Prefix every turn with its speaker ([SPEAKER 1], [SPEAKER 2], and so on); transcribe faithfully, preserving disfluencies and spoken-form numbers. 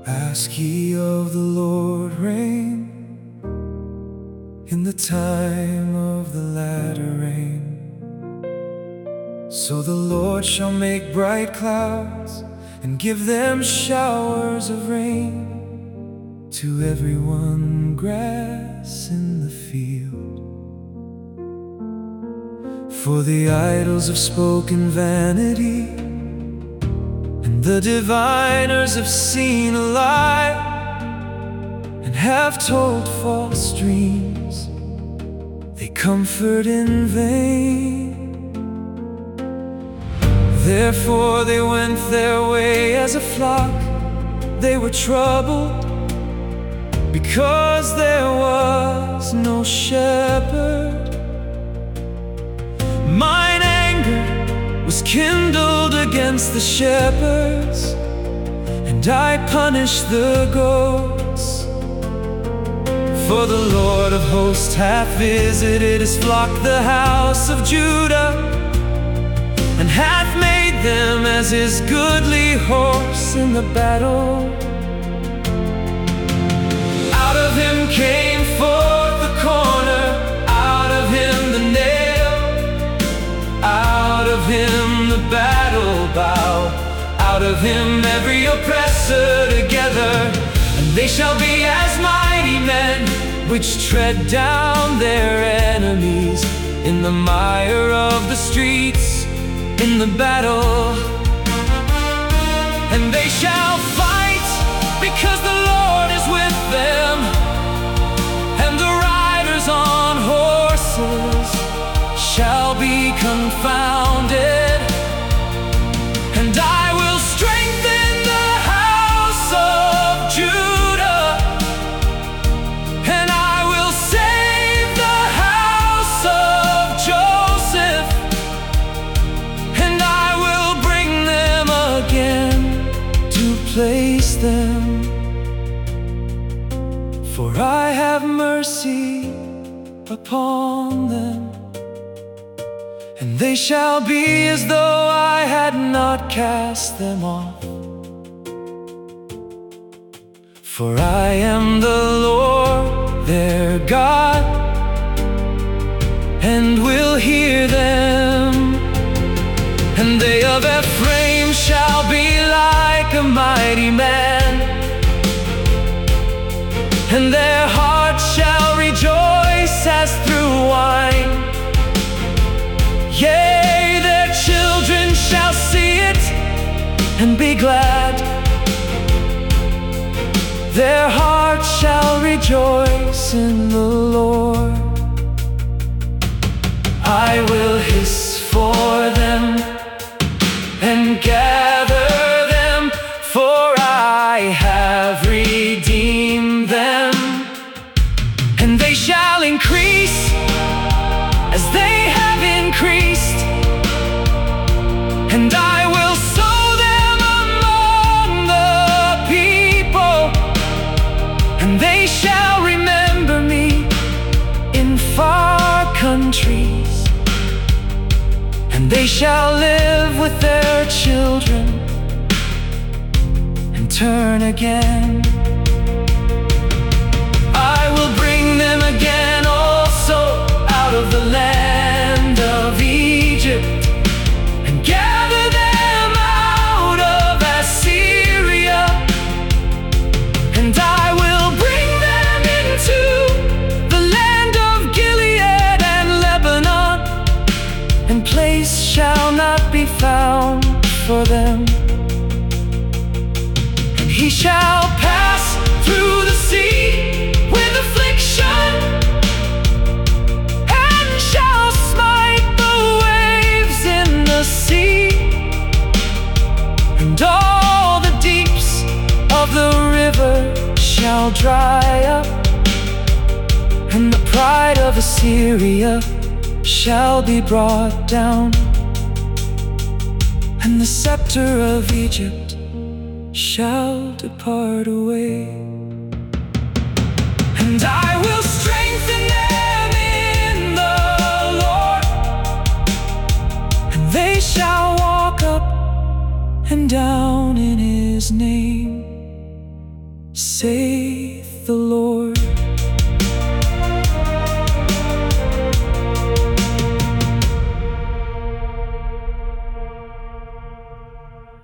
[SPEAKER 1] Ask ye of the Lord rain in the time of the latter rain. So the Lord shall make bright clouds and give them showers of rain to everyone grass in the field. For the idols have spoken vanity, and the diviners have seen a lie, and have told false dreams. They comfort in vain. Therefore they went their way as a flock. They were troubled because there was no shepherd. Mine anger was kindled against the shepherds, and I punished the goats. For the Lord of hosts hath visited his flock, the house of Judah, and hath made them as his goodly horse in the battle. Out of him came forth the corner, out of him the nail, out of him the battle bow, out of him every oppressor together. And they shall be as mighty men, which tread down their enemies in the mire of the streets, in the battle. And they shall fight because the Lord is with them, and the riders on horses shall be confounded. And I will strengthen the house of Judah, and I will save the house of Joseph, and I will bring them again to place them. For I have mercy upon them, and they shall be as though I had not cast them off. For I am the Lord their God, and will hear them. And they of Ephraim shall be like a mighty man, and their heart shall rejoice as through wine. Yea, their children shall see it and be glad. Their heart shall rejoice in the Lord. I will hiss for them and gather them, for I have redeemed them. And they shall increase as they have increased, and I will sow them among the people, and they shall remember me in far countries, and they shall live with their children and turn again. I will bring them again also out of the land of Egypt, and gather them out of Assyria, and I will bring them into the land of Gilead and Lebanon, and place shall not be found for them. And he shall pass through the sea with affliction, and shall smite the waves in the sea, and all the deeps of the river shall dry up, and the pride of Assyria shall be brought down, and the scepter of Egypt shall depart away. And I will strengthen them in the Lord, and they shall walk up and down in his name. Say